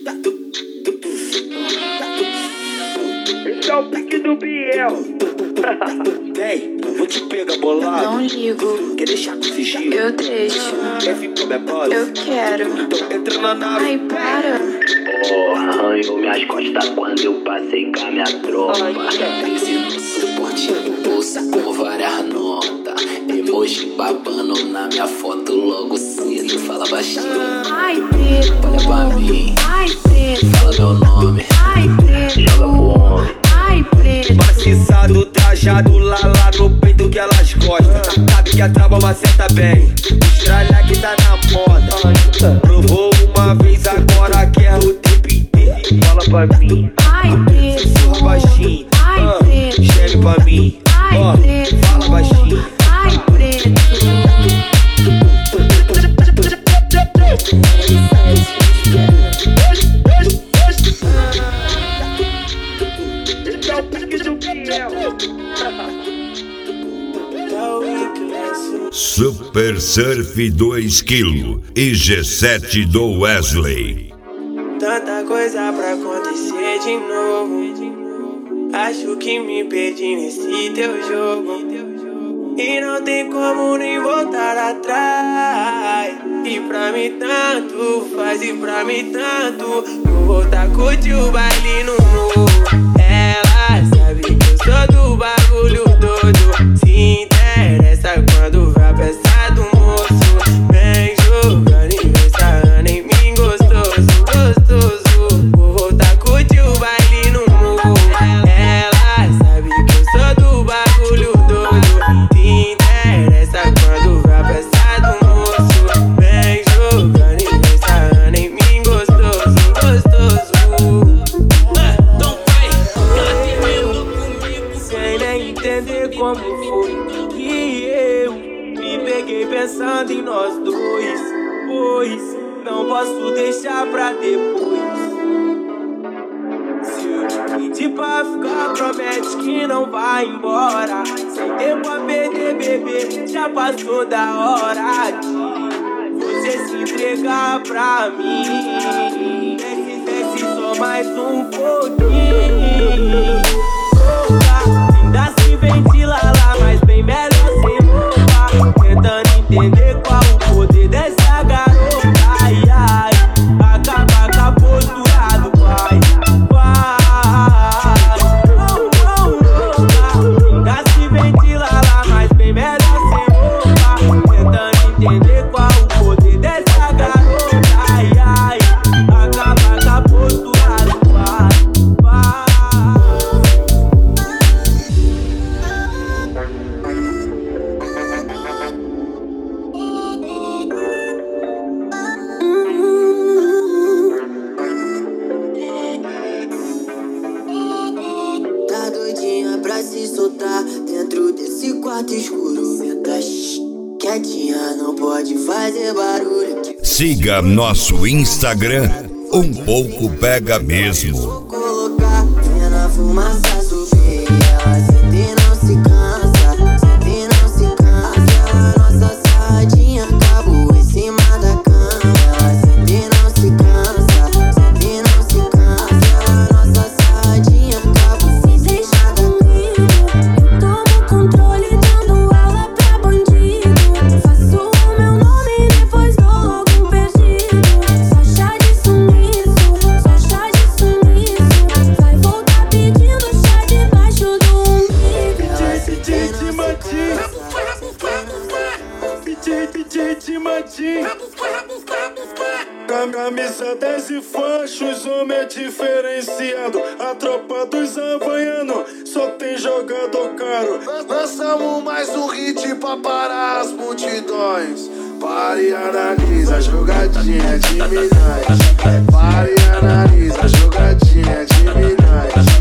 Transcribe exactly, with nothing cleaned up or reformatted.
Esse é o pique do Biel. Vem, vou te pegar bolado. Não ligo. Quer deixar com sigilo? Eu deixo. Quer vir com minha bola? Eu quero. Então entra na nave. Ai, para. Porra, arranhou minhas costas quando eu passei com a minha tropa. Crise no suporte no bolso com várias notas. Emoji babando na minha foto logo cedo. Fala baixinho. Ai, preto. Olha pra mim. Ai, preto. Fala meu nome. Ai, preto. Joga pro homem. Ai, preto. Maciçado, trajado, lá lá no peito que elas gostam. Sabe que a trava maceta bem. Estralha que tá na moda. Provou uma vez, agora quer o tempo inteiro. Fala pra mim. Ai, preto. Fala baixinho. Ai, preto. Geme pra mim. Ai, Ó, preto. fala baixinho. Ai, preto. Esse é o pique do Biel. Super Surf dois quilos e G sete do Wesley. Tanta coisa pra acontecer de novo. Acho que me perdi nesse teu jogo. E não tem como nem voltar atrás. E pra mim tanto faz, e pra mim tanto. Vou voltar a curtir o baile no morro. Ela sabe que eu sou do bagulho todo. Se interessa quando vai a peça do moço. Vem jogando e vem sarrando em mim gostoso, gostoso. Vou voltar a curtir o baile no morro. Ela sabe que eu sou do bagulho todo. Se interessa quando vai a peça do moço. Vem jogando e vem sarrando em mim gostoso, gostoso. Então vai, ela terminou comigo sem nem entender como foi que eu me peguei pensando em nós dois. Pois não posso deixar pra depois. Se eu te pedir pra ficar, promete que não vai embora. Sem tempo a perder, bebê, já passou da hora de você se entregar pra mim. Desce, desce só mais um pouquinho. Ainda se ventilar lá, mas bem melhor sem roupa. Tentando entender qual o poder dessa garota. Ai, ai, acaba com a postura do pai. Vai, não, não, não. Ainda se ventilar lá, mas bem melhor sem roupa. Tentando entender qual o poder dessa garota. Ai, ai, acaba com a postura do pai. Vai. Tá doidinha pra se soltar dentro desse quarto escuro. Senta quietinha, não pode fazer barulho. Siga nosso Instagram, um pouco pega mesmo. Vou colocar na fumaça subir. Ela sente e não se cansa, sente e não se cansa. Aquela nossa sarradinha acabou em cima da cama. Ela sente e não se cansa, sente e não se cansa. Aquela nossa sarradinha acabou em cima da cama. Eu tomo controle dando aula pra bandido. Faço o meu nome e depois dou logo um perdido. Só chá de sumiço, só chá de sumiço. Vai voltar pedindo chá debaixo do umbigo. D J Timatinho, D J Timatinho. Camisa dez e fachos, homem é diferenciado. A tropa dos havaianos só tem jogador caro. Lançamos mais um hit pra parar as multidões. Pare e analisa a jogadinha de milhões. Pare e analisa a jogadinha de milhões.